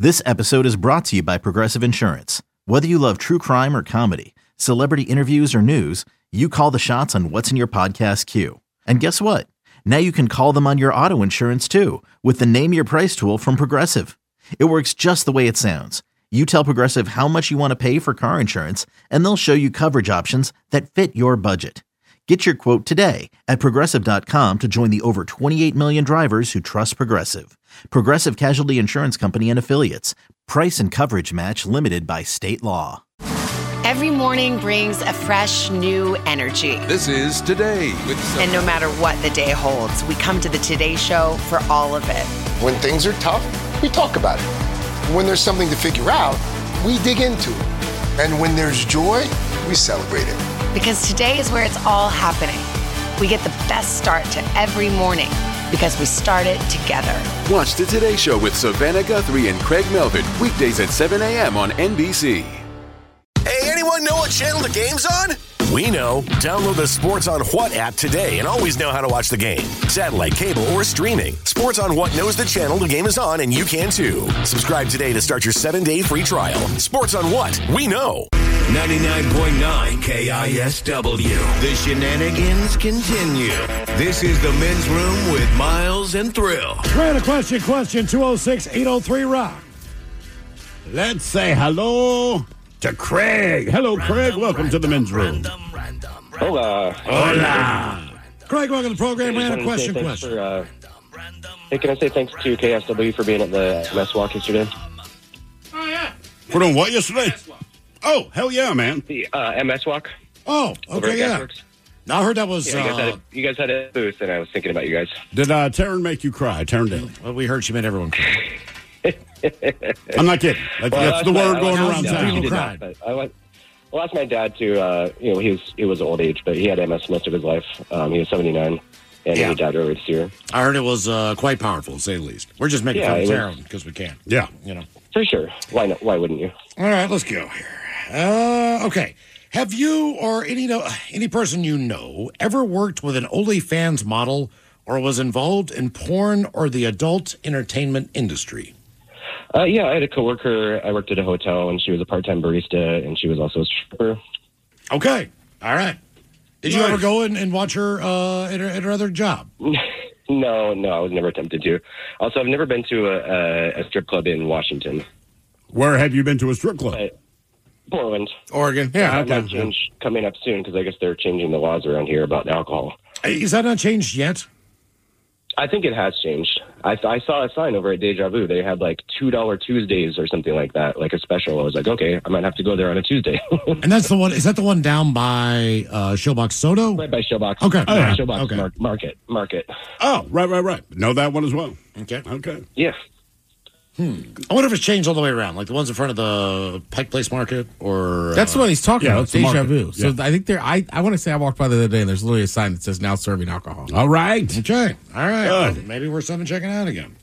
This episode is brought to you by Progressive Insurance. Whether you love true crime or comedy, celebrity interviews or news, you call the shots on what's in your podcast queue. And guess what? Now you can call them on your auto insurance too with the Name Your Price tool from Progressive. It works just the way it sounds. You tell Progressive how much you want to pay for car insurance, and they'll show you coverage options that fit your budget. Get your quote today at Progressive.com to join the over 28 million drivers who trust Progressive. Progressive Casualty Insurance Company and Affiliates. Price and coverage match limited by state law. Every morning brings a fresh, new energy. This is Today with Sophie. And no matter what the day holds, we come to the Today Show for all of it. When things are tough, we talk about it. When there's something to figure out, we dig into it. And when there's joy, we celebrate it. Because today is where it's all happening. We get the best start to every morning because we start it together. Watch the Today Show with Savannah Guthrie and Craig Melvin, weekdays at 7 a.m. on NBC. Hey, anyone know what channel the game's on? We know. Download the Sports on What app today and always know how to watch the game. Satellite, cable, or streaming. Sports on What knows the channel the game is on, and you can too. Subscribe today to start your 7-day free trial. Sports on What? We know. 99.9 KISW. The shenanigans continue. This is the Men's Room with Miles and Thrill. Random question, 206-803-ROCK. Let's say hello to Craig. Hello, Craig. Welcome to the Men's Room. Hola. Craig, welcome to the program. Random question. Hey, can I say thanks to KSW for being at the MS Walk yesterday? Oh, yeah. For doing what yesterday? Oh, hell yeah, man. The MS Walk. Oh, okay, yeah. Now, I heard that was... Yeah, you guys had a booth, and I was thinking about you guys. Did Taryn make you cry? Taryn Daly. Well, we heard she made everyone cry. I'm not kidding. That's the word going around town. People cried. I asked my dad to, he was old age, but he had MS most of his life. He was 79, and he died earlier this year. I heard it was quite powerful, to say the least. We're just making fun of Taryn because we can. Yeah. You know. For sure. Why not? Why wouldn't you? All right, let's go here. Okay. Have you or any person you know ever worked with an OnlyFans model or was involved in porn or the adult entertainment industry? Yeah, I had a coworker. I worked at a hotel, and she was a part-time barista, and she was also a stripper. Okay. All right. Did you ever go and watch her at her other job? No, I was never tempted to. Also, I've never been to a strip club in Washington. Where have you been to a strip club? Portland. Oregon. Yeah. That change coming up soon because I guess they're changing the laws around here about alcohol. Is that not changed yet? I think it has changed. I saw a sign over at Deja Vu. They had like $2 Tuesdays or something like that, like a special. I was like, okay, I might have to go there on a Tuesday. And that's the one. Is that the one down by Showbox Soto? Right by Showbox. Okay. Showbox okay. Market. Oh, right. Know that one as well. Okay. Yeah. I wonder if it's changed all the way around, like the ones in front of the Pike Place Market, or that's the one he's talking about. Deja Vu. So yeah. I think I want to say I walked by the other day and there's literally a sign that says now serving alcohol. All right. Okay. All right. Good. Maybe we're something checking out again.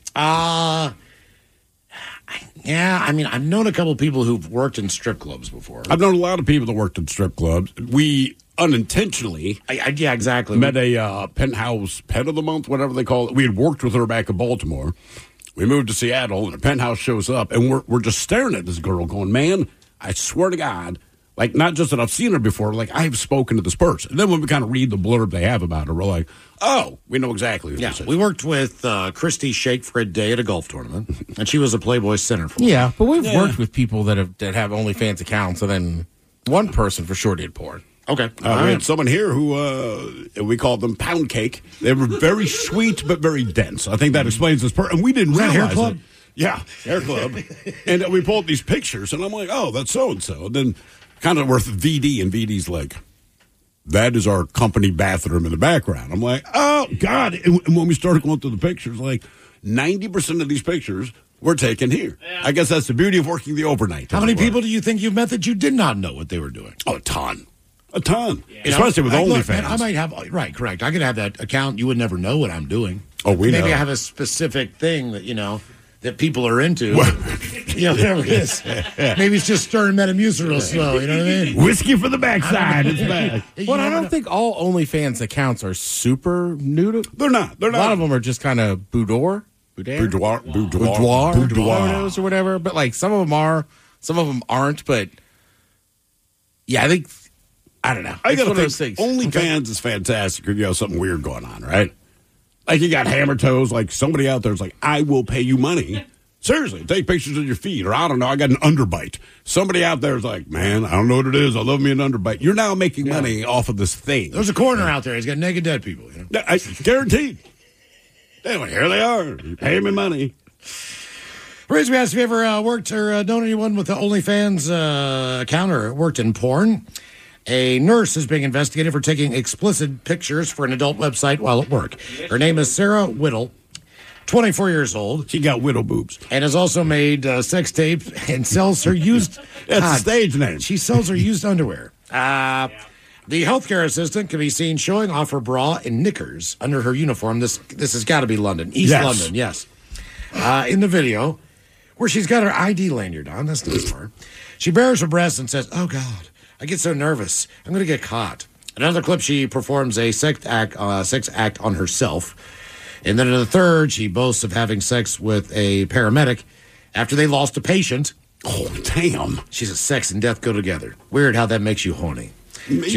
Yeah. I mean, I've known a couple of people who've worked in strip clubs before. I've known a lot of people that worked in strip clubs. We unintentionally yeah, exactly. met a penthouse pet of the month, whatever they call it. We had worked with her back in Baltimore. We moved to Seattle, and a penthouse shows up, and we're just staring at this girl going, man, I swear to God, like, not just that I've seen her before, like, I've spoken to this person. And then when we kind of read the blurb they have about her, we're like, oh, we know exactly who this is. We worked with Christy Shake for a day at a golf tournament, and she was a Playboy center for Yeah, but we've worked with people that have OnlyFans accounts, and then one person for sure did porn. Okay. We had someone here who we called them pound cake. They were very sweet but very dense. I think that explains this part. And we didn't realize Hair Club? it. Yeah, Hair Club. And we pulled these pictures, and I'm like, oh, that's so-and-so. And then kind of worth VD, and VD's like, that is our company bathroom in the background. I'm like, oh, God. And when we started going through the pictures, like 90% of these pictures were taken here. Yeah. I guess that's the beauty of working the overnight. How many people do you think you've met that you did not know what they were doing? Oh, a ton. Yeah. Especially with OnlyFans. I might have, right, correct. I could have that account. You would never know what I'm doing. Oh, we know. Maybe I have a specific thing that, that people are into. Whatever it is. Maybe it's just stirring Metamucil real slow. You know what I mean? Whiskey for the backside. It's bad. Well, I don't think all OnlyFans accounts are super nude. They're not. A lot of them are just kind of boudoir. Boudoir. photos or whatever. But like some of them are, some of them aren't. But yeah, I don't know. I got to those think. things. OnlyFans is fantastic if you have something weird going on, right? Like you got hammer toes. Like somebody out there is like, I will pay you money. Seriously, take pictures of your feet, or I don't know, I got an underbite. Somebody out there is like, man, I don't know what it is. I love me an underbite. You're now making money off of this thing. There's a corner out there. He's got naked dead people. You know? I guaranteed. Anyway, here they are. You pay me money. Raise me asked if you ever worked or known anyone with the OnlyFans account or worked in porn. A nurse is being investigated for taking explicit pictures for an adult website while at work. Her name is Sarah Whittle. 24 years old. She got widow boobs. And has also made sex tapes and sells her used... That's the stage name. She sells her used underwear. The healthcare assistant can be seen showing off her bra and knickers under her uniform. This has got to be London. East London, yes. In the video, where she's got her ID lanyard on. That's not smart. She bares her breasts and says, oh, God, I get so nervous. I'm going to get caught. Another clip, she performs a sex act on herself. And then in the third, she boasts of having sex with a paramedic after they lost a patient. Oh, damn. She says sex and death go together. Weird how that makes you horny. She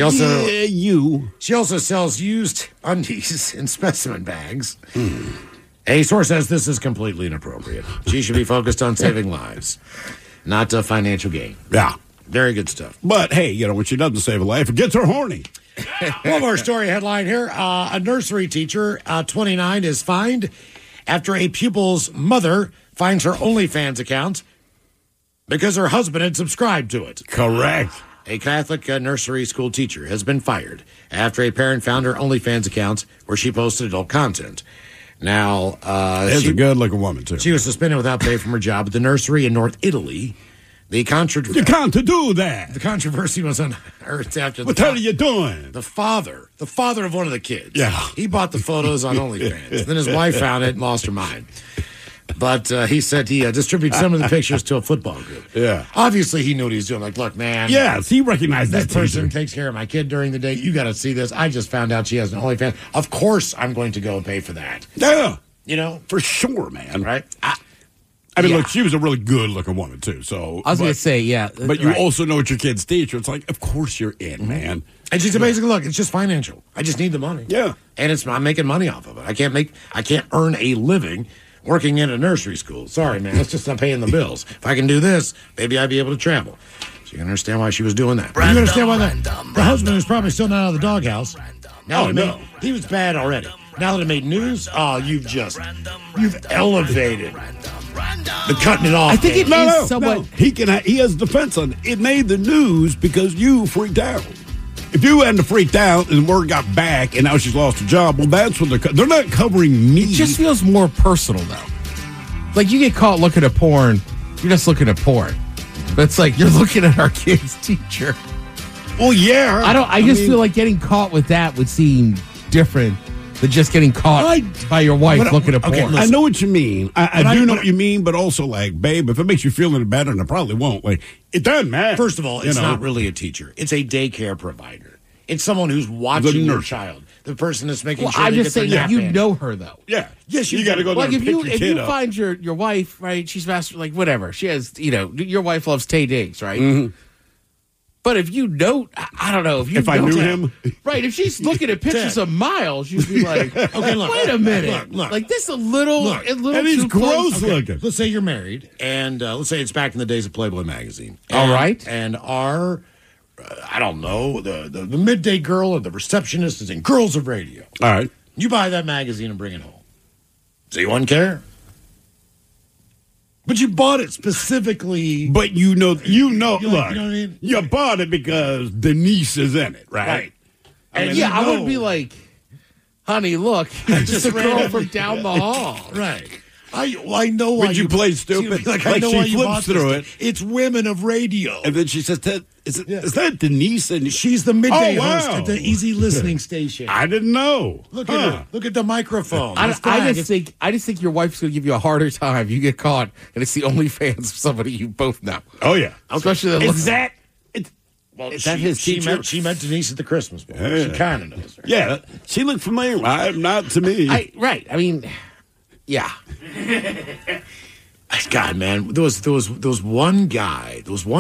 also sells used undies in specimen bags. A source says this is completely inappropriate. She should be focused on saving lives, not financial gain. Yeah. Very good stuff. But, hey, when she doesn't save a life, it gets her horny. One more story headline here. A nursery teacher, 29, is fined after a pupil's mother finds her OnlyFans account because her husband had subscribed to it. Correct. A Catholic nursery school teacher has been fired after a parent found her OnlyFans account where she posted adult content. Now, she's a good-looking woman, too. She was suspended without pay from her job at the nursery in North Italy. You can't do that. The controversy was unearthed after what the hell are you doing? The father of one of the kids. Yeah. He bought the photos on OnlyFans. Then his wife found it and lost her mind. But he said he distributed some of the pictures to a football group. Yeah. Obviously, he knew what he was doing. Like, look, man. Yes, he recognized this that person teacher. takes care of my kid during the day. You got to see this. I just found out she has an OnlyFans. Of course, I'm going to go and pay for that. Yeah. For sure, man. Right? I mean, look, she was a really good-looking woman, too. So I was going to say, yeah. But you also know what your kid's teacher. It's like, of course you're in, man. And she's basically, look, it's just financial. I just need the money. Yeah. And I'm making money off of it. I can't earn a living working in a nursery school. Sorry, man. It's just not paying the bills. If I can do this, maybe I'd be able to travel. So you can understand why she was doing that. You understand why the husband is probably still not out of the doghouse. He was bad already. Now that it made news, you've elevated the cutting it off. I think it is somewhat. He has defense on it. It made the news because you freaked out. If you hadn't freaked out and word got back and now she's lost her job, well, that's what they're not covering me. It just feels more personal, though. Like, you get caught looking at porn, you're just looking at porn. But it's like, you're looking at our kid's teacher. Well, yeah. I just feel like getting caught with that would seem different than just getting caught by your wife looking at porn. Okay, I know what you mean. I do know what you mean, but also, like, babe, if it makes you feel any better, and it probably won't, like, it doesn't matter. First of all, it's not really a teacher. It's a daycare provider. It's someone who's watching your child. The person that's making sure I'm they just get saying, you know her, though. Yeah. Yes, you got to go there and pick your kid up. If you find your wife, right, she's master, like, whatever. She has, your wife loves Tay Diggs, right? Mm-hmm. But if you know, I don't know. If I knew him. Right, if she's looking at pictures of Miles, you'd be like, okay, look, wait a minute. Look. Like, this a little and he's too gross close. looking. Let's say you're married, and let's say it's back in the days of Playboy magazine. All right. And our, I don't know, the midday girl or the receptionist is in Girls of Radio. All right. You buy that magazine and bring it home. So you wouldn't care? But you bought it specifically. But you know, look, you know what I mean? You bought it because Denise is in it, right? And I would be like, honey, look, it's just a girl from down the hall. Right. I know why you play stupid. Like I know she why you flips bought through this. it. It's women of radio. And then she says, is that Denise? And she's the midday host at the Easy Listening Station. I didn't know. Look at her. Look at the microphone. I just think your wife's going to give you a harder time. You get caught, and it's the OnlyFans of somebody you both know. Oh, yeah. Especially that. Is that his teacher? She met Denise at the Christmas party. She kind of knows her. Yeah. She looked familiar. Not to me. Right. I mean, Yeah. God, man, there was one guy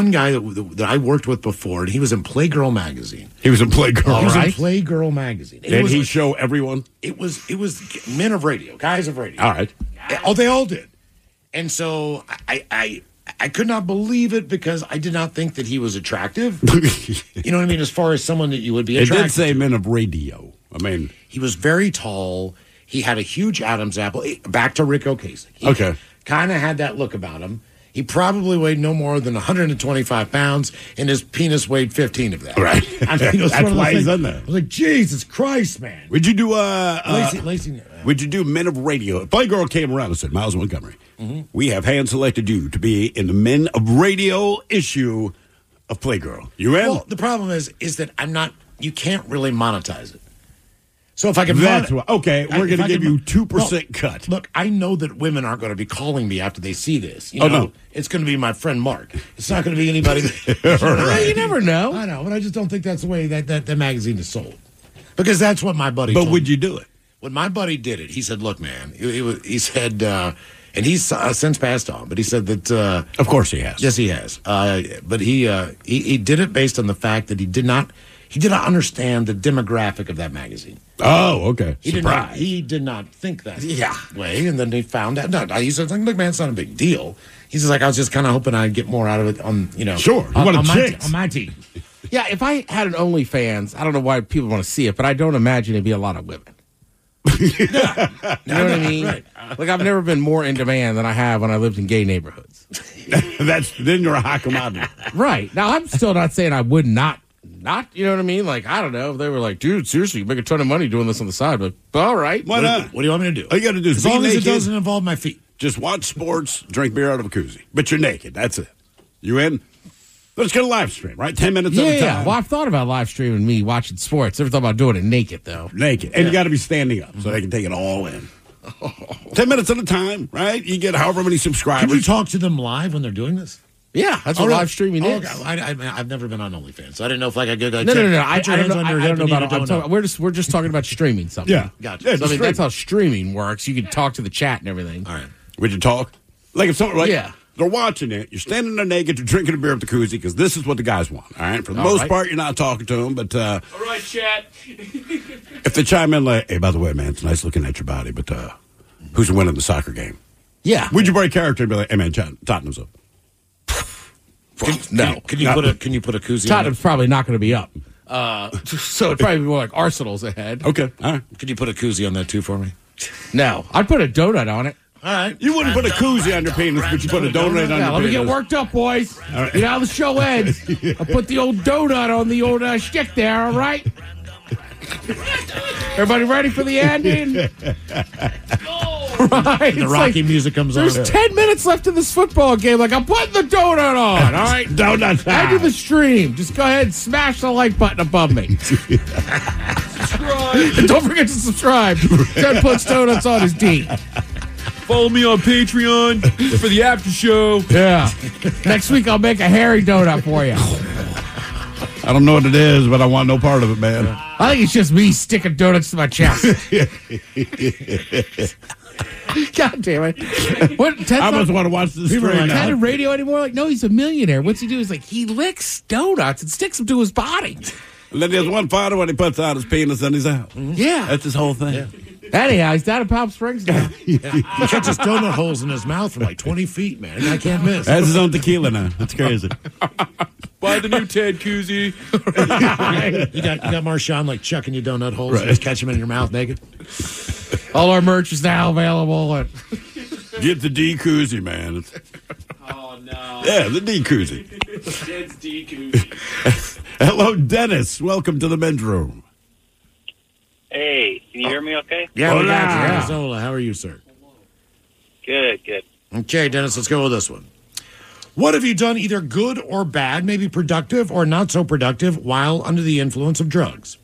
that I worked with before, and he was in Playgirl magazine. He was in Playgirl. He was right? in Playgirl magazine. Did he show everyone? It was men of radio, guys of radio. All right. Oh, they all did. And so I could not believe it because I did not think that he was attractive. You know what I mean? As far as someone that you would be attracted It did say to. men of radio. I mean, he was very tall. He had a huge Adam's apple. Back to Rick Ocasek. He okay. Kind of had that look about him. He probably weighed no more than 125 pounds, and his penis weighed 15 of that. Right. I mean, That's why he's in there. I was like, Jesus Christ, man. Would you do Lacey, would you do Men of Radio? Playgirl came around and said, Miles Montgomery, we have hand-selected you to be in the Men of Radio issue of Playgirl. You in? Well, the problem is that I'm not. You can't really monetize it. So if I can, we're going to give you 2% cut. Look, I know that women aren't going to be calling me after they see this. You Oh, know, no. It's going to be my friend Mark. It's not going to be anybody. Well, you never know. I know, but I just don't think that's the way that magazine is sold. Because that's what my buddy. But told would me. you do it? When my buddy did it, he said, "Look, man," he said, and he's since passed on, but he said that. Of course, he has. Yes, he has. But he did it based on the fact that he did not understand the demographic of that magazine. Oh, okay. He did not think that way, and then he found out. No, he said, "Look, man, it's not a big deal." He says, "I was just kind of hoping I'd get more out of it on, Sure, on my team." Yeah, if I had an OnlyFans, I don't know why people want to see it, but I don't imagine it'd be a lot of women. You know what I mean? Right. Like, I've never been more in demand than I have when I lived in gay neighborhoods. Then you're a hackamada. Right. Now, I'm still not saying I would not, you know what I mean? Like, I don't know. If they were like, dude, seriously, you make a ton of money doing this on the side. But all right. Why not? What do you want me to do? All you got to do is as be long as naked. it doesn't involve my feet. Just watch sports, drink beer out of a koozie. But you're naked. That's it. You in? Let's get a live stream, right? 10 minutes at a time. Yeah. Well, I've thought about live streaming me watching sports. Never thought about doing it naked, though. Naked. And you got to be standing up so they can take it all in. 10 minutes at a time, right? You get however many subscribers. Can you talk to them live when they're doing this? Yeah, that's what live streaming is. Okay. I've never been on OnlyFans, so I didn't know if I could go. No. I don't know about it. We're just talking about streaming something. Yeah. Gotcha. Yeah, So, I mean, that's how streaming works. You can talk to the chat and everything. All right. Would you talk? Like if someone, Yeah. they're watching it, you're standing there naked, you're drinking a beer at the koozie, because this is what the guys want, all right? For the All most right. part, you're not talking to them, but All right, chat. if they chime in like, hey, by the way, man, it's nice looking at your body, but who's winning the soccer game? Yeah. Would you break character and be like, hey, man, Tottenham's up? No. Can you put a koozie? Tottenham's probably not going to be up. So it'd probably be more like Arsenal's ahead. Okay, all right. Could you put a koozie on that too for me? No. I'd put a donut on it. All right. You wouldn't put a koozie on your penis, but you put a donut on your Yeah, let me penis. get worked up, boys. You know how the show ends. I put the old donut on the old stick there, all right? Everybody ready for the ending? Right. The Rocky music comes on. There's 10 minutes left in this football game. Like, I'm putting the donut on, all right? Donut I do time. the stream. Just go ahead and smash the like button above me. And don't forget to subscribe. Ted puts donuts on his D. Follow me on Patreon for the after show. Yeah. Next week, I'll make a hairy donut for you. I don't know what it is, but I want no part of it, man. I think it's just me sticking donuts to my chest. God damn it. What, Ted's I not- must want to watch this People are stream like, Ted now. in radio anymore? Like, no, he's a millionaire. What's he do? He's like, he licks donuts and sticks them to his body. And then there's one photo when he puts out his penis and he's out. Yeah. That's his whole thing. Anyhow, he's down in Palm Springs now. He catches donut holes in his mouth from like 20 feet, man. I can't miss. That's his own tequila now. That's crazy. Buy the new Ted koozie. You got Marshawn like chucking you donut holes and just catch them in your mouth naked. All our merch is now available at Get the D koozie, man. Oh, no. Yeah, the D koozie. Ted's D koozie. Hello, Dennis. Welcome to the men's room. Hey, can you hear me okay? Yeah, we Hola. got you. Dennis Ola, how are you, sir? Good. Okay, Dennis, let's go with this one. What have you done either good or bad, maybe productive or not so productive, while under the influence of drugs?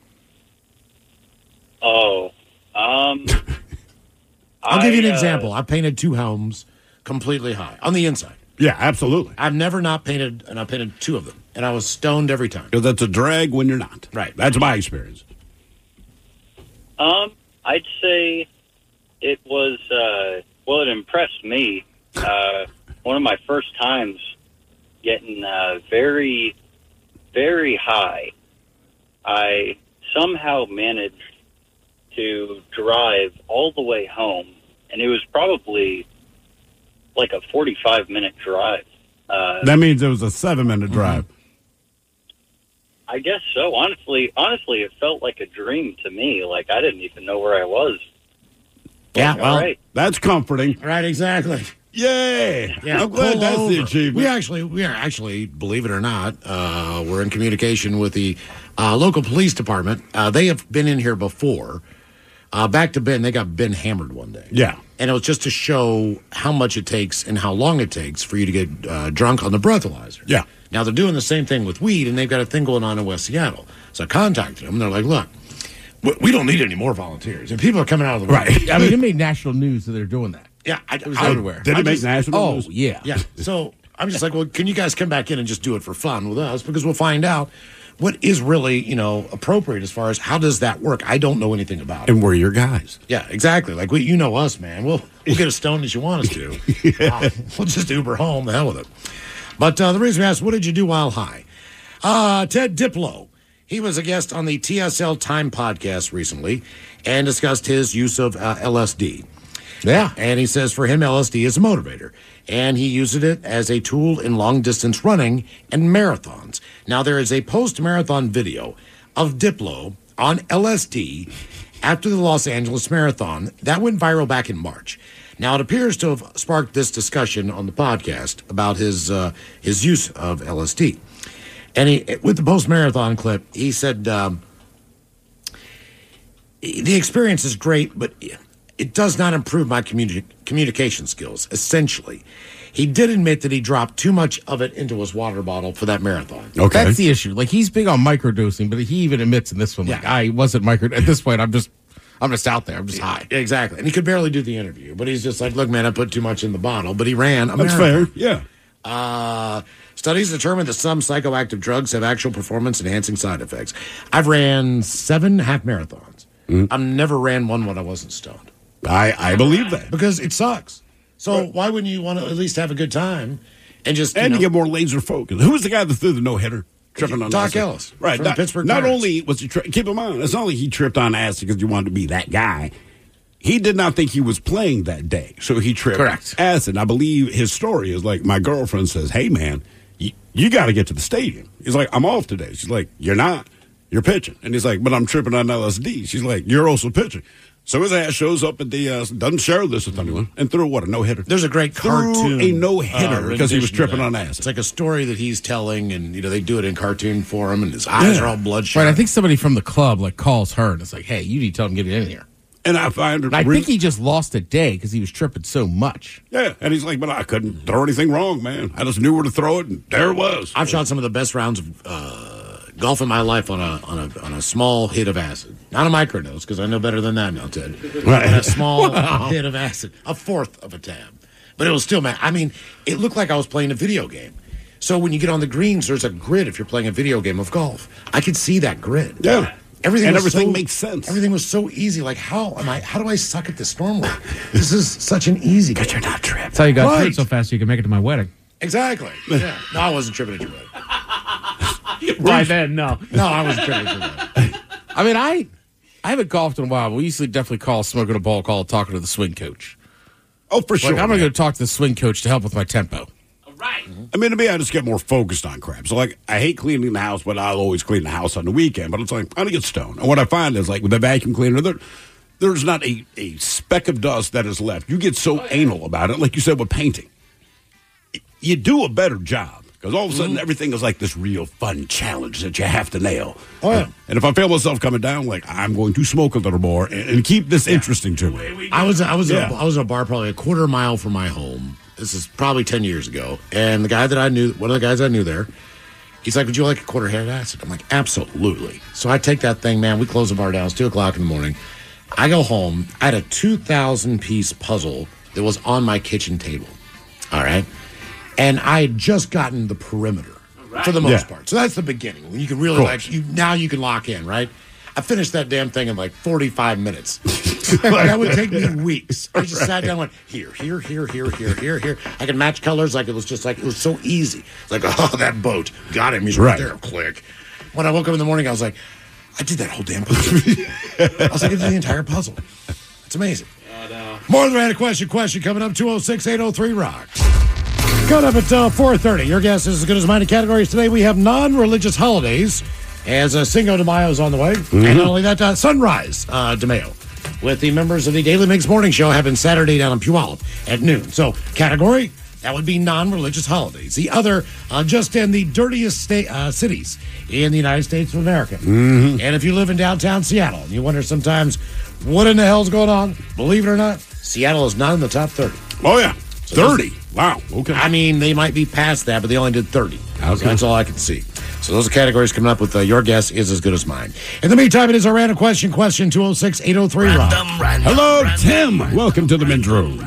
Oh, I'll give you an example. I painted 2 homes completely high on the inside. Yeah, absolutely. I've never not painted, and I painted 2 of them, and I was stoned every time. Because that's a drag when you're not. Right. That's my experience. I'd say It was, it impressed me. One of my first times getting very, very high. I somehow managed to drive all the way home, and it was probably like a 45-minute drive. That means it was a 7-minute drive. I guess so. Honestly, it felt like a dream to me. Like, I didn't even know where I was. Yeah, All well, right. That's comforting. Right, exactly. Yay! Yeah, I'm glad pull that's the over. achievement. We are actually, believe it or not, we're in communication with the local police department. They have been in here before. Back to Ben, they got Ben hammered one day. Yeah. And it was just to show how much it takes and how long it takes for you to get drunk on the breathalyzer. Yeah. Now, they're doing the same thing with weed, and they've got a thing going on in West Seattle. So I contacted them, and they're like, look, we don't need any more volunteers. And people are coming out of the Right. I mean, it made national news that they're doing that. Yeah. It was everywhere. Did it make national news? Oh, yeah. Yeah. So I'm just like, well, can you guys come back in and just do it for fun with us? Because we'll find out what is really, appropriate as far as how does that work. I don't know anything about it. And we're your guys. Yeah, exactly. Like, you know us, man. We'll get as stoned as you want us to. We'll just Uber home. The hell with it. But the reason we asked, what did you do while high? Ted Diplo. He was a guest on the TSL Time podcast recently and discussed his use of LSD. Yeah. And he says for him, LSD is a motivator. And he uses it as a tool in long-distance running and marathons. Now, there is a post-marathon video of Diplo on LSD after the Los Angeles Marathon. That went viral back in March. Now, it appears to have sparked this discussion on the podcast about his use of LSD. And with the post-marathon clip, he said, the experience is great, but it does not improve my communication skills, essentially. He did admit that he dropped too much of it into his water bottle for that marathon. Okay. That's the issue. Like, he's big on microdosing, but he even admits in this one, like, I wasn't at this point, I'm just out there. I'm just high. Exactly. And he could barely do the interview, but he's just like, look, man, I put too much in the bottle. But he ran a That's marathon. fair. Yeah. Studies determined that some psychoactive drugs have actual performance-enhancing side effects. I've ran 7 half marathons. I've never ran one when I wasn't stoned. I believe that. Because it sucks. So why wouldn't you want to at least have a good time and just, And you get more laser focus. Who was the guy that threw the no-hitter? Tripping on Doc acid? Ellis. Right. From Pittsburgh Not Pirates. only was he keep in mind, it's not like he tripped on acid because you wanted to be that guy. He did not think he was playing that day, so he tripped acid. I believe his story is like, my girlfriend says, hey, man, you got to get to the stadium. He's like, I'm off today. She's like, you're not. You're pitching. And he's like, but I'm tripping on LSD. She's like, you're also pitching. So his ass shows up at the, doesn't share this with anyone, and threw a no-hitter. There's a great cartoon. A no-hitter because he was rendition of tripping that. on acid. It's like a story that he's telling, and, they do it in cartoon form, and his eyes are all bloodshot. Right, I think somebody from the club, calls her, and it's like, hey, you need to tell him to get it in here. And I find it And I think he just lost a day because he was tripping so much. Yeah, and he's like, but I couldn't throw anything wrong, man. I just knew where to throw it, and there it was. I've shot some of the best rounds of golf in my life on a small hit of acid. Not a microdose, because I know better than that now, Ted. Right. On a small hit of acid. A fourth of a tab. But it was still, man, I mean, it looked like I was playing a video game. So when you get on the greens, there's a grid if you're playing a video game of golf. I could see that grid. Yeah. Everything makes sense. Everything was so easy. Like, how do I suck at this normally? This is such an easy game. Because you're not tripping. That's how you got Right. tripped so fast you could make it to my wedding. Exactly. Yeah. No, I wasn't tripping at your wedding. Right then, no. No, I wasn't tripping at your wedding. I mean, I haven't golfed in a while, but we usually definitely call smoking a ball, talking to the swing coach. Oh, for sure. Like, I'm going to go talk to the swing coach to help with my tempo. I mean, to me, I just get more focused on crap. So, like, I hate cleaning the house, but I'll always clean the house on the weekend. But it's like, I'm going to get stoned. And what I find is, like, with the vacuum cleaner, there's not a speck of dust that is left. You get so anal about it, like you said with painting. You do a better job. Because all of a sudden, everything is like this real fun challenge that you have to nail. Oh, yeah. And if I feel myself coming down, like, I'm going to smoke a little more and keep this interesting to me. I was in a bar probably a quarter mile from my home. This is probably 10 years ago. And the guy that I knew, one of the guys I knew there, he's like, would you like a quarter head of acid? I'm like, absolutely. So I take that thing, man. We close the bar down. It's 2 o'clock in the morning. I go home. I had a 2,000-piece puzzle that was on my kitchen table. All right. And I had just gotten the perimeter for the most part. So that's the beginning. When you can really, now you can lock in, right? I finished that damn thing in like 45 minutes. That would take me weeks. I just sat down and went, here. I can match colors like it was so easy. Like, oh, that boat. Got him. He's right there. Click. When I woke up in the morning, I was like, I did that whole damn puzzle. I was like, I did the entire puzzle. It's amazing. More than random question coming up, 206-803-ROCK. Coming up at 4:30. Your guess is as good as mine in categories today. We have non-religious holidays as Cinco de Mayo is on the way. And not only that, Sunrise de Mayo with the members of the Daily Mix Morning Show having Saturday down in Puyallup at noon. So category, that would be non-religious holidays. The other, just in the dirtiest cities in the United States of America. And if you live in downtown Seattle and you wonder sometimes what in the hell's going on, believe it or not, Seattle is not in the top 30. Oh, yeah. So 30. Wow. Okay. I mean, they might be past that, but they only did 30. Okay. So that's all I can see. So those are categories coming up with your guess is as good as mine. In the meantime, it is our random question 206-803-ROCK. Hello, Tim. Welcome to the men's room.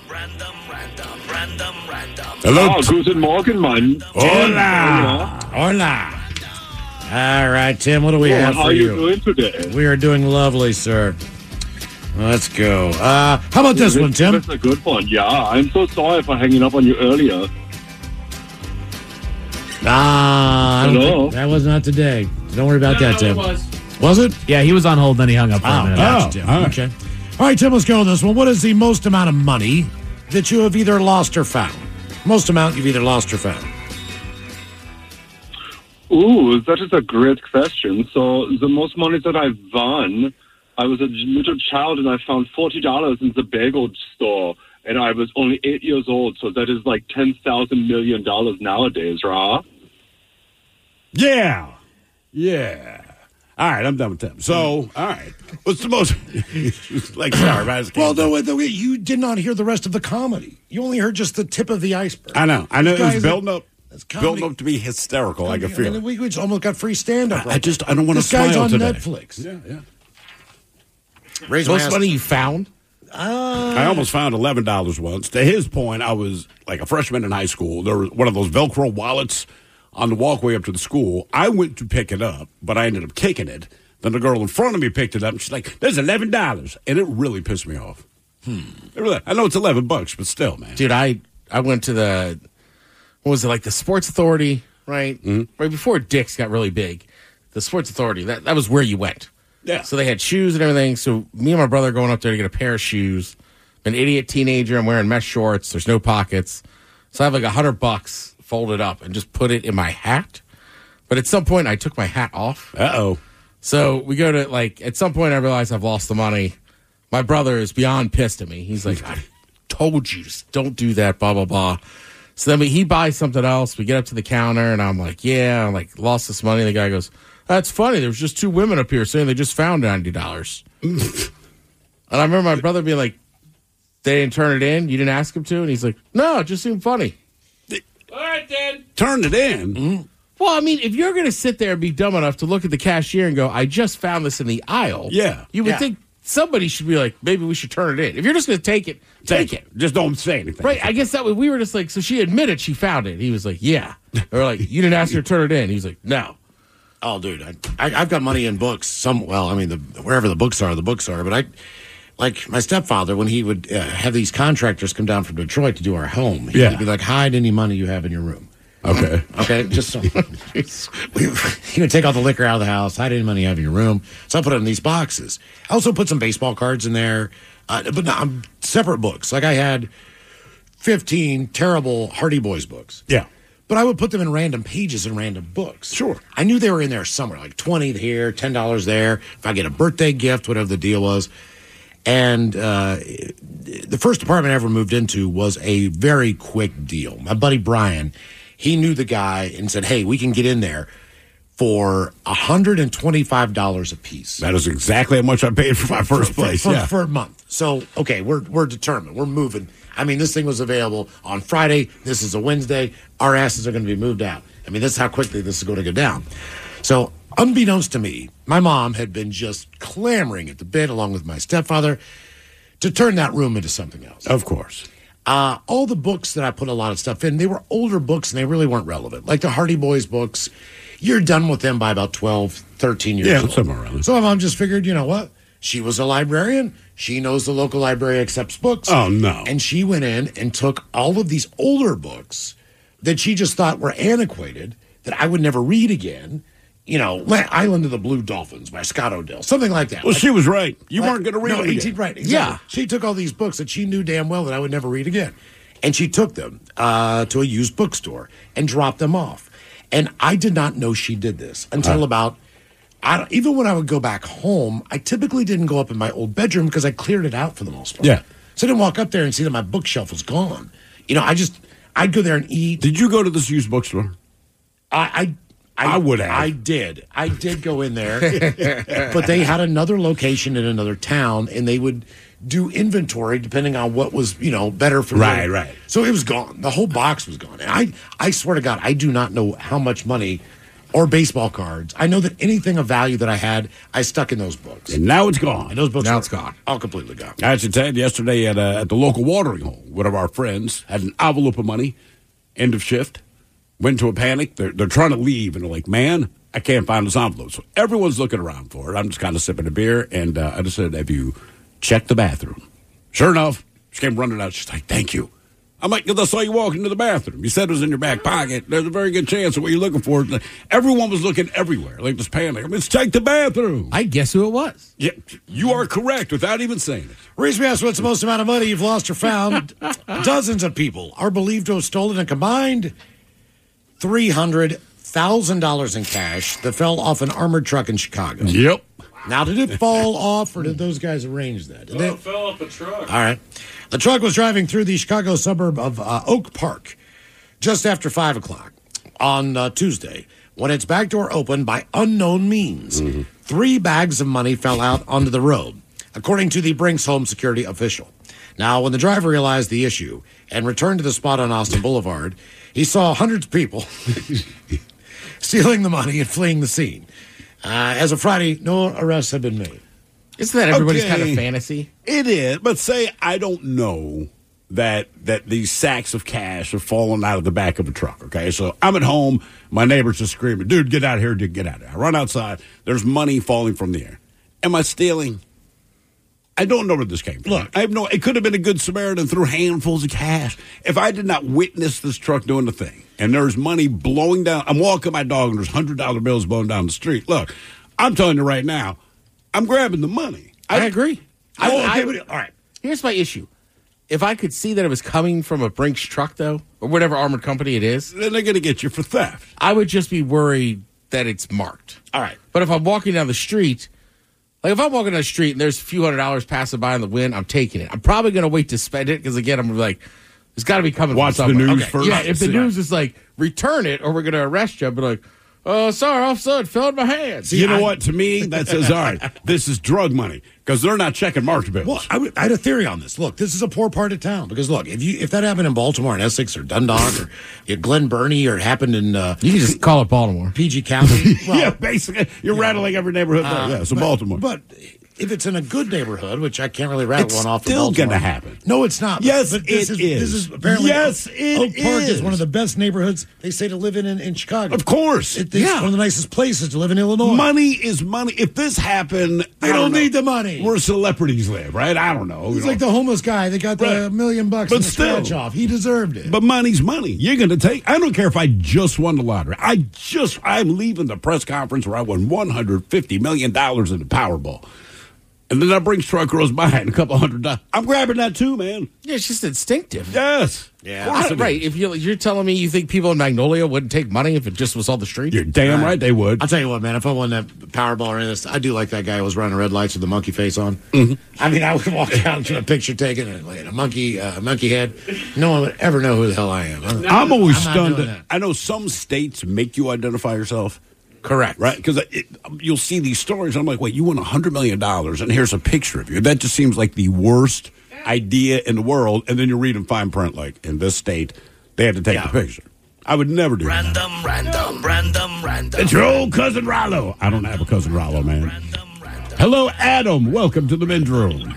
Hello. Oh, guten Morgen, Mann. Hola. All right, Tim, what do we have for you? How are you doing today? We are doing lovely, sir. Let's go. How about this one, Tim? That's a good one. Yeah, I'm so sorry for hanging up on you earlier. I don't think that was not today. Don't worry about that, Tim. Was it? Yeah, he was on hold, then he hung up for a minute. Okay. All right, Tim, let's go with this one. What is the most amount of money that you have either lost or found? Most amount you've either lost or found. Ooh, that is a great question. So the most money that I've won, I was a little child and I found $40 in the bagel store. And I was only 8 years old, so that is like $10,000 million nowadays, right? Yeah. All right, I'm done with them. So, all right. What's the most... like, sorry, well, no, you did not hear the rest of the comedy. You only heard just the tip of the iceberg. I know. It was building up. Building up to be hysterical, I can feel it. We just almost got free stand-up. I don't want to smile today. This guy's on Netflix. Yeah. Raise most money you found? I almost found $11 once. To his point, I was like a freshman in high school. There was one of those Velcro wallets on the walkway up to the school. I went to pick it up, but I ended up kicking it. Then the girl in front of me picked it up, and she's like, "There's $11," and it really pissed me off. I know it's $11, but still, man. Dude, I went to the like the Sports Authority, right? Right before Dick's got really big. The Sports Authority, that was where you went. Yeah. So they had shoes and everything. So me and my brother going up there to get a pair of shoes. I'm an idiot teenager. I'm wearing mesh shorts. There's no pockets. So I have like $100 folded up and just put it in my hat. But at some point, I took my hat off. Uh-oh. So we go to, at some point, I realize I've lost the money. My brother is beyond pissed at me. He's like, I told you, just don't do that, blah, blah, blah. So then he buys something else. We get up to the counter, and I'm like, yeah, I lost this money. The guy goes, "That's funny. There was just two women up here saying they just found $90. And I remember my brother being like, they didn't turn it in? You didn't ask him to? And he's like, no, it just seemed funny. All right, then. Turned it in? Mm-hmm. Well, I mean, if you're going to sit there and be dumb enough to look at the cashier and go, I just found this in the aisle. Yeah. You would think somebody should be like, maybe we should turn it in. If you're just going to take it, take it. Just don't say anything. Right. I guess that way we were just like, so she admitted she found it. He was like, yeah. Or like, you didn't ask her to turn it in. He was like, no. Oh, dude, I've got money in books. Wherever the books are. But like my stepfather, when he would have these contractors come down from Detroit to do our home, he'd be like, hide any money you have in your room. Okay. Just so. He would take all the liquor out of the house, hide any money you have in your room. So I put it in these boxes. I also put some baseball cards in there, but no, separate books. Like I had 15 terrible Hardy Boys books. Yeah. But I would put them in random pages in random books. Sure. I knew they were in there somewhere, like $20 here, $10 there. If I get a birthday gift, whatever the deal was. And the first apartment I ever moved into was a very quick deal. My buddy Brian, he knew the guy and said, hey, we can get in there for $125 a piece. That is exactly how much I paid for my first place. For a month. So, okay, we're determined. We're moving. I mean, this thing was available on Friday. This is a Wednesday. Our asses are going to be moved out. I mean, this is how quickly this is going to go down. So, unbeknownst to me, my mom had been just clamoring at the bit, along with my stepfather, to turn that room into something else. Of course. All the books that I put a lot of stuff in, they were older books and they really weren't relevant. Like the Hardy Boys books, you're done with them by about 12, 13 years old. Yeah, somewhere around there. So my mom just figured, you know what? She was a librarian. She knows the local library accepts books. Oh, no. And she went in and took all of these older books that she just thought were antiquated, that I would never read again. You know, Island of the Blue Dolphins by Scott O'Dell, something like that. Well, she was right. You weren't going to read no, it again. Right, exactly. Yeah. She took all these books that she knew damn well that I would never read again. And she took them to a used bookstore and dropped them off. And I did not know she did this until about... even when I would go back home, I typically didn't go up in my old bedroom because I cleared it out for the most part. Yeah. So I didn't walk up there and see that my bookshelf was gone. You know, I'd go there and eat. Did you go to this used bookstore? I would have. I did go in there, but they had another location in another town, and they would do inventory depending on what was, better for them. Right. So it was gone. The whole box was gone. And I swear to God, I do not know how much money or baseball cards. I know that anything of value that I had, I stuck in those books. And now it's gone. And those books Now it's gone. All completely gone. I should tell you, yesterday at the local watering hole, one of our friends had an envelope of money, end of shift, went to a panic. They're trying to leave, and they're like, man, I can't find this envelope. So everyone's looking around for it. I'm just kind of sipping a beer, and I just said, have you checked the bathroom? Sure enough, she came running out. She's like, thank you. I'm like, because I saw you walk into the bathroom. You said it was in your back pocket. There's a very good chance of what you're looking for. Everyone was looking everywhere, like this panic. I mean, let's check the bathroom. I guess who it was. Yeah, you are correct without even saying it. Reese, we asked what's the most amount of money you've lost or found. Dozens of people are believed to have stolen a combined $300,000 in cash that fell off an armored truck in Chicago. Yep. Now, did it fall off, or did those guys arrange that? It fell off a truck. All right. The truck was driving through the Chicago suburb of Oak Park just after 5 o'clock on Tuesday when its back door opened by unknown means. 3 bags of money fell out onto the road, according to the Brinks home security official. Now, when the driver realized the issue and returned to the spot on Austin Boulevard, he saw hundreds of people stealing the money and fleeing the scene. As of Friday, no arrests have been made. Isn't that everybody's kind of fantasy? It is, but say I don't know that these sacks of cash are falling out of the back of a truck, okay? So I'm at home, my neighbor's just screaming, dude, get out of here, dude, get out of here. I run outside, there's money falling from the air. Am I stealing? I don't know where this came from. Look, it could have been a good Samaritan threw handfuls of cash. If I did not witness this truck doing the thing, and there's money blowing down, I'm walking my dog and there's $100 bills blowing down the street. Look, I'm telling you right now, I'm grabbing the money. I agree. All right. Here's my issue. If I could see that it was coming from a Brinks truck, though, or whatever armored company it is, then they're going to get you for theft. I would just be worried that it's marked. All right. But if I'm walking down the street, like if I'm walking down the street and there's a few $100s passing by in the wind, I'm taking it. I'm probably going to wait to spend it because, again, I'm like, it's got to be coming Watch from the somewhere. news first. Yeah, if the news is like, return it or we're going to arrest you, I'd be like, oh, sorry, officer, it fell in my hands. You know what? To me, that says, all right, this is drug money because they're not checking marked bills. Well, I had a theory on this. Look, this is a poor part of town because, look, if that happened in Baltimore and Essex or Dundalk or Glen Burnie or it happened in... you can just call it Baltimore. PG County. Well, yeah, basically. You're rattling every neighborhood there. Yeah, so Baltimore. But if it's in a good neighborhood, which I can't really rattle one off It's still going to happen. No, it's not. Yes, but this it is. This is apparently Yes, it Oak Park is. is one of the best neighborhoods they say to live in Chicago. Of course. It's one of the nicest places to live in Illinois. Money is money. If this happened, They don't need the money. Where celebrities live, right? I don't know. He's like the homeless guy that got the $1 million But in the still. scratch off. He deserved it. But money's money. You're going to take. I don't care if I just won the lottery. I'm leaving the press conference where I won $150 million in the Powerball. And then that Brinks truck goes by and a couple $100. I'm grabbing that too, man. Yeah, it's just instinctive. Yes. Yeah. Right. If you're telling me you think people in Magnolia wouldn't take money if it just was on the street? You're damn right they would. I'll tell you what, man. If I won that Powerball or anything, I do like that guy who was running red lights with the monkey face on. Mm-hmm. I mean, I would walk down to a picture taken and like, a monkey head. No one would ever know who the hell I am. I'm always not stunned. doing that. I know some states make you identify yourself. Correct. Right? Because you'll see these stories. I'm like, wait, you won $100 million, and here's a picture of you. That just seems like the worst idea in the world. And then you read in fine print, like, in this state, they had to take the picture. I would never do that. Random. It's your old cousin Rollo. I don't have a cousin Rollo, man. Hello, Adam. Welcome to the men's room.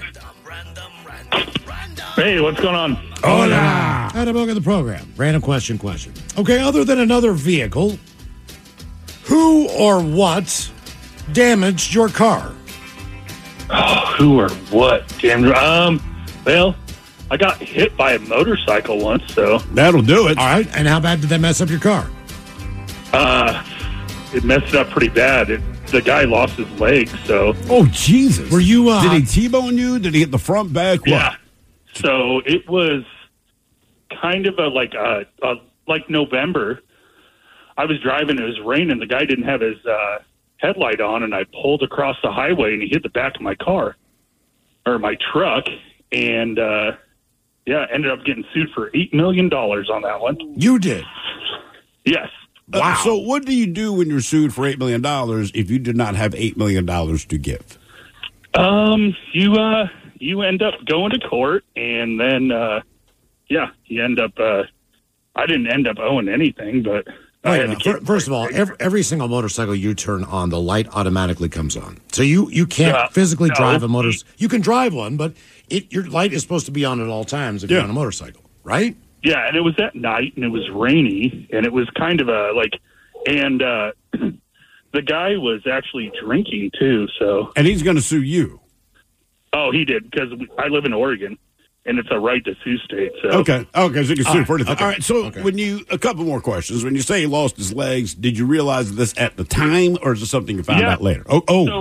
Hey, what's going on? Hola. Adam, welcome to the program. Random question. Okay, other than another vehicle, Who or what damaged your car? Oh, who or what? Damn. Well, I got hit by a motorcycle once, so that'll do it. All right. And how bad did that mess up your car? It messed it up pretty bad. The guy lost his leg, so. Oh, Jesus. Were you? Did he T-bone you? Did he hit the front, back? What? Yeah. So it was kind of like November. I was driving, it was raining, the guy didn't have his headlight on, and I pulled across the highway, and he hit the back of my car, or my truck, and, ended up getting sued for $8 million on that one. You did? Yes. Wow. So what do you do when you're sued for $8 million if you did not have $8 million to give? You end up going to court, and then, you end up, I didn't end up owing anything, but... First of all, every single motorcycle you turn on, the light automatically comes on. So you can't physically drive a motorcycle. You can drive one, but your light is supposed to be on at all times if you're on a motorcycle, right? Yeah, and it was at night, and it was rainy, and it was kind of the guy was actually drinking too, so... And he's going to sue you? Oh, he did, because I live in Oregon. And it's a right to sue state. So. Okay, so you can sue for anything. Okay. All right, so a couple more questions. When you say he lost his legs, did you realize this at the time, or is it something you found out later?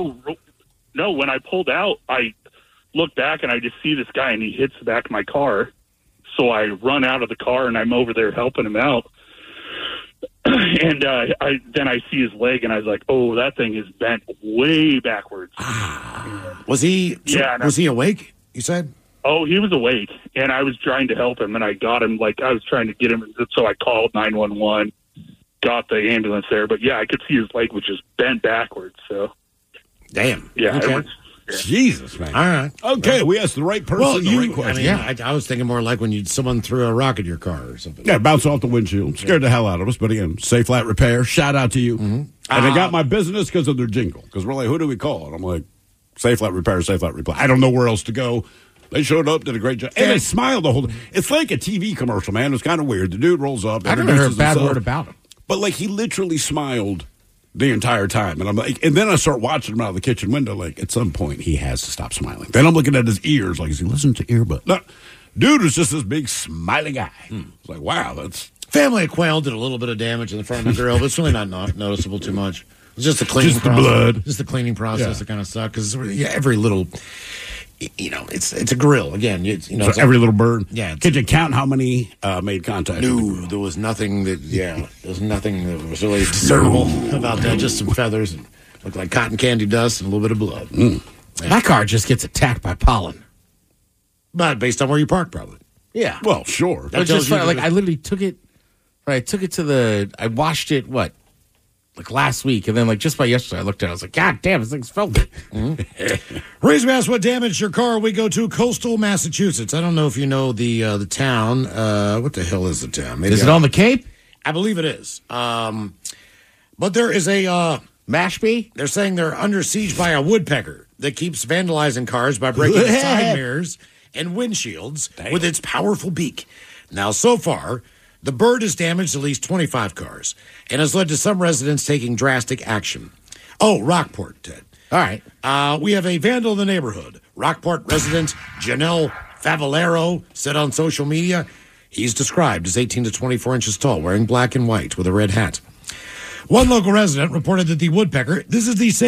No, when I pulled out, I looked back, and I just see this guy, and he hits the back of my car. So I run out of the car, and I'm over there helping him out. And I see his leg, and I was like, oh, that thing is bent way backwards. Was he awake, you said? Oh, he was awake, and I was trying to help him, and I got him, I was trying to get him, so I called 911, got the ambulance there, but yeah, I could see his leg was just bent backwards, so. Damn. Yeah. Okay. Jesus, man. All right. Okay, we asked the right person the right question. I was thinking more like when someone threw a rock at your car or something. Yeah, bounce off the windshield. Scared the hell out of us, but again, Safe Flat Repair, shout out to you. Mm-hmm. And I got my business because of their jingle, because we're like, who do we call? And I'm like, Safe Flat Repair, Safe Flat Repair. I don't know where else to go. They showed up, did a great job. And they smiled the whole time. It's like a TV commercial, man. It's kind of weird. The dude rolls up. I never heard a bad word about him. But, he literally smiled the entire time. And I'm like, and then I start watching him out of the kitchen window. At some point, he has to stop smiling. Then I'm looking at his ears, is he listening to earbud? No, dude was just this big smiley guy. It's like, wow, that's... Family of Quail did a little bit of damage in the front of the grill, but it's really not noticeable too much. It's just the cleaning process. The blood. Just the cleaning process that kind of sucked. Because every little... it's a grill again. So every little bird. Yeah. Could you count how many made contact? No, there was nothing that. Yeah, there was nothing that was really discernible about that. Just some feathers and looked like cotton candy dust and a little bit of blood. Yeah. My car just gets attacked by pollen. But based on where you park, probably. Yeah. Well, sure. It's just funny. I literally took it. I took it to I washed it. Last week, and then just by yesterday, I looked at it. I was like, God damn, this thing's filthy. Reason we asked what damaged your car, we go to coastal Massachusetts. I don't know if you know the town. What the hell is the town? Is it on the Cape? I believe it is. But there is a Mashpee. They're saying they're under siege by a woodpecker that keeps vandalizing cars by breaking side mirrors and windshields with its powerful beak. Now, so far, the bird has damaged at least 25 cars and has led to some residents taking drastic action. Oh, Rockport, Ted. All right. We have a vandal in the neighborhood. Rockport resident Janelle Favalero said on social media, he's described as 18 to 24 inches tall, wearing black and white with a red hat. One local resident reported that the woodpecker, this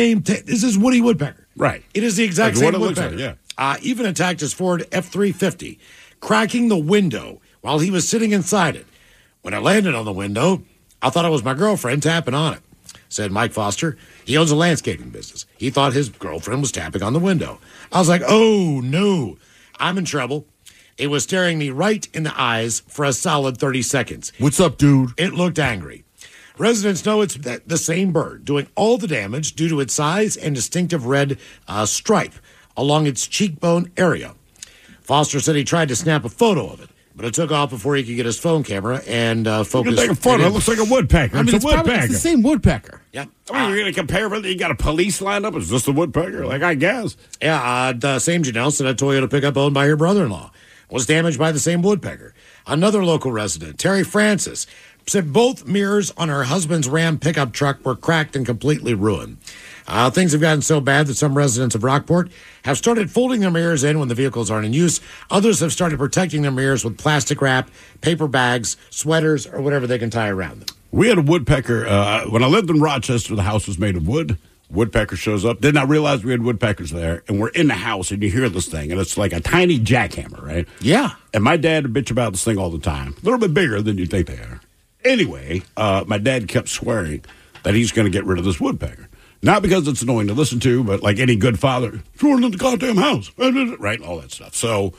is Woody Woodpecker. Right. It is the exact same woodpecker. Like, even attacked his Ford F-350, cracking the window while he was sitting inside it. When it landed on the window, I thought it was my girlfriend tapping on it, said Mike Foster. He owns a landscaping business. He thought his girlfriend was tapping on the window. I was like, oh, no, I'm in trouble. It was staring me right in the eyes for a solid 30 seconds. What's up, dude? It looked angry. Residents know it's the same bird, doing all the damage due to its size and distinctive red stripe along its cheekbone area. Foster said he tried to snap a photo of it, but it took off before he could get his phone camera and focus. Take a photo. It looks like a woodpecker. It's a woodpecker. It's the same woodpecker. Yeah. You're going to compare whether you got a police lined up? Is this the woodpecker? I guess. Yeah, the same Janelle said a Toyota pickup owned by her brother-in-law was damaged by the same woodpecker. Another local resident, Terry Francis, said both mirrors on her husband's Ram pickup truck were cracked and completely ruined. Things have gotten so bad that some residents of Rockport have started folding their mirrors in when the vehicles aren't in use. Others have started protecting their mirrors with plastic wrap, paper bags, sweaters, or whatever they can tie around them. We had a woodpecker. When I lived in Rochester, the house was made of wood. Woodpecker shows up. Did not realize we had woodpeckers there. And we're in the house, and you hear this thing, and it's like a tiny jackhammer, right? Yeah. And my dad would bitch about this thing all the time. A little bit bigger than you think they are. Anyway, my dad kept swearing that he's going to get rid of this woodpecker. Not because it's annoying to listen to, but like any good father, throw it in the goddamn house, right? All that stuff. So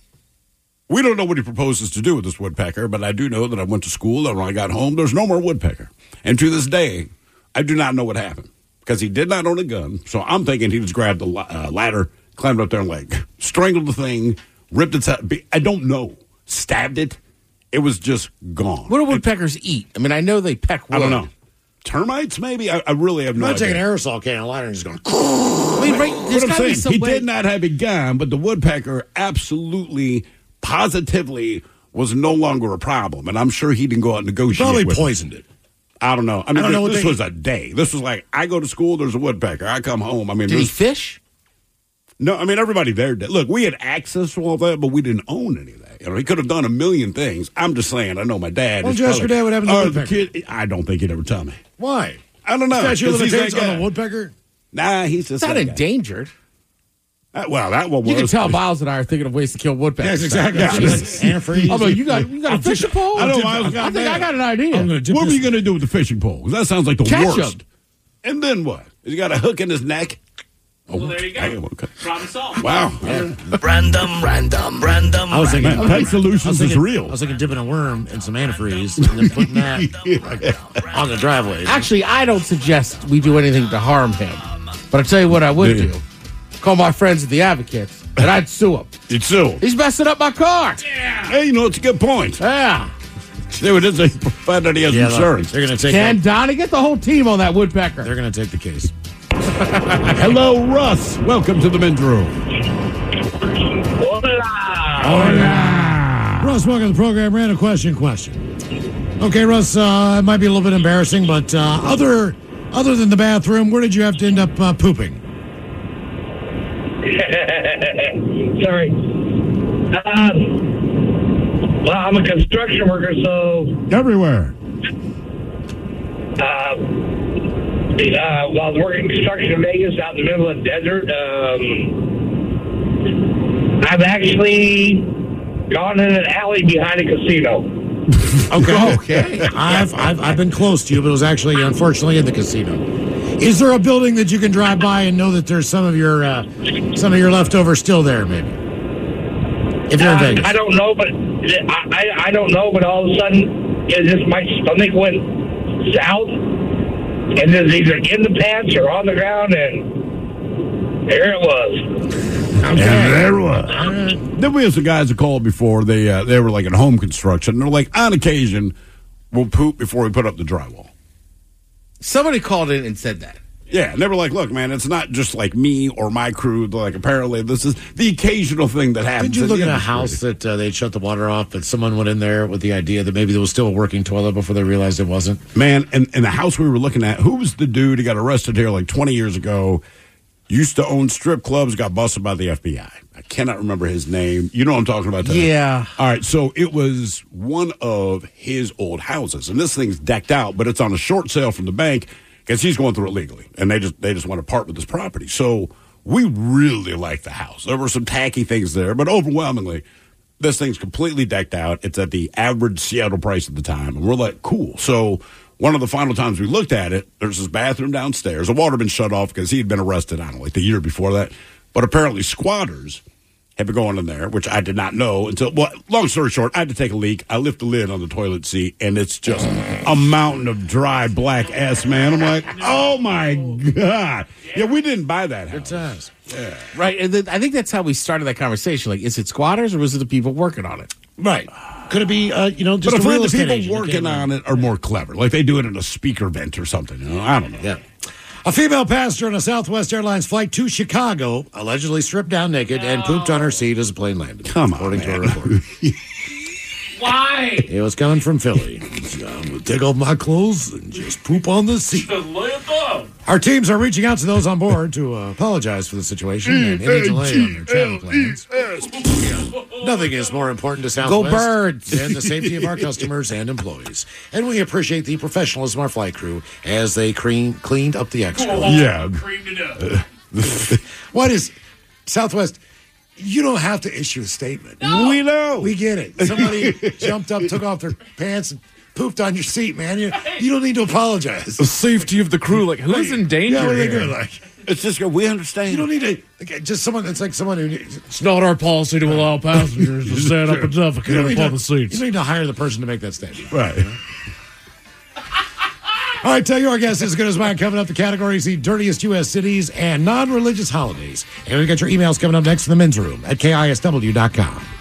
we don't know what he proposes to do with this woodpecker, but I do know that I went to school, and when I got home, there's no more woodpecker. And to this day, I do not know what happened because he did not own a gun. So I'm thinking he just grabbed the ladder, climbed up there, and like strangled the thing, ripped its head. I don't know. Stabbed it. It was just gone. What do woodpeckers eat? I mean, I know they peck wood. I don't know. Termites, maybe? I really have no idea. Taking an aerosol can and a lighter and just going. I mean, right? What I'm saying, he did not have a gun, but the woodpecker absolutely, positively was no longer a problem, and I'm sure he didn't go out and negotiate. Probably with poisoned it. I don't know. I mean, don't know this was a day. This was like I go to school. There's a woodpecker. I come home. I mean, did he fish? No, I mean everybody there did. Look, we had access to all that, but we didn't own any of that. You know, he could have done a million things. I'm just saying. I know my dad. Why don't you ask your dad what happened to the woodpecker? Kid, I don't think he'd ever tell me. Why? I don't know. Statute of 'Cause he's limitations that on guy. a woodpecker? Nah, he's just It's not that guy. endangered. Well, that one was. You can tell Miles and I are thinking of ways to kill woodpeckers. Yes, exactly. Yeah. Jesus. Antifreeze. I'm like, you got a fishing pole? I know. I think I got an idea. What were you going to do with the fishing pole? 'Cause that sounds like the Catch worst. him. And then what? He got a hook in his neck. Well, there you go. Okay. Problem solved. Wow. Random. I was thinking, Pet Solutions is real. I was thinking dipping a worm in some antifreeze and then putting that on the driveway. Actually, I don't suggest we do anything to harm him. But I'll tell you what I would Yeah. do. Call my friends at the Advocates, and I'd sue him. You'd sue. He's messing up my car. Hey, you know, it's a good point. Yeah. They would just find out he has insurance. They're going to take Can Donnie get the whole team on that woodpecker? They're going to take the case. Hello, Russ. Welcome to the men's room. Hola. Russ, welcome to the program. Random question. Okay, Russ, it might be a little bit embarrassing, but other than the bathroom, where did you have to end up pooping? Sorry. Well, I'm a construction worker, so Everywhere. while I was working construction in Vegas out in the middle of the desert, I've actually gone in an alley behind a casino. Okay. I've been close to you, but it was actually, unfortunately, in the casino. Is there a building that you can drive by and know that there's some of your leftovers still there, maybe? If you're in Vegas. I don't know, but I don't know, but all of a sudden, my stomach went south, and it was either in the pants or on the ground, and there it was. And there it was. Then we had some guys that called before. They were like in home construction. They're like, on occasion, we'll poop before we put up the drywall. Somebody called in and said that. Yeah, and they were like, look, man, it's not just like me or my crew. They're like, apparently, this is the occasional thing that happens. Did you look in at the a industry. house that they'd shut the water off, but someone went in there with the idea that maybe there was still a working toilet before they realized it wasn't? Man, and the house we were looking at, who was the dude who got arrested here like 20 years ago, used to own strip clubs, got busted by the FBI. I cannot remember his name. You know what I'm talking about? Today. Yeah. All right, so it was one of his old houses, and this thing's decked out, but it's on a short sale from the bank because he's going through it legally, and they just want to part with this property. So we really like the house. There were some tacky things there, but overwhelmingly, this thing's completely decked out. It's at the average Seattle price at the time, and we're like, cool. So one of the final times we looked at it, there's this bathroom downstairs. The water had been shut off because he had been arrested, I don't know, like the year before that. But apparently squatters had been going in there, which I did not know until, well, long story short, I had to take a leak. I lift the lid on the toilet seat, and it's just a mountain of dry black ass, man. I'm like, oh, my God. Yeah, we didn't buy that house. Good times. Yeah. Right. And then I think that's how we started that conversation. Like, is it squatters or was it the people working on it? Right. Could it be, just But a I feel real like the estate people agent? working on it are more clever. Like they do it in a speaker vent or something. You know? I don't know. Yeah. A female passenger on a Southwest Airlines flight to Chicago allegedly stripped down naked and pooped on her seat as the plane landed. Come on, according to a man. report. Why? It was coming from Philly. I'm going to take off my clothes and just poop on the seat. Lay it down. Our teams are reaching out to those on board to apologize for the situation and any delay on their travel plans. Nothing is more important to Southwest Go Birds. than the safety of our customers and employees. And we appreciate the professionalism of our flight crew as they cleaned up the extra. Yeah. Creamed it up. What is Southwest? You don't have to issue a statement. No. We know. We get it. Somebody jumped up, took off their pants, and pooped on your seat, man. You don't need to apologize. The safety of the crew. Like, who's in danger Yeah, what are they here? doing? Like, It's just we understand. you don't need to. Like, just someone. It's like someone who. It's not our policy to allow passengers to stand up and suffocate upon the seats. You don't need to hire the person to make that statement. Right. All right, tell you our guest is as good as mine. Coming up, the categories: the dirtiest U.S. cities and non-religious holidays. And we got your emails coming up next in the men's room at KISW.com.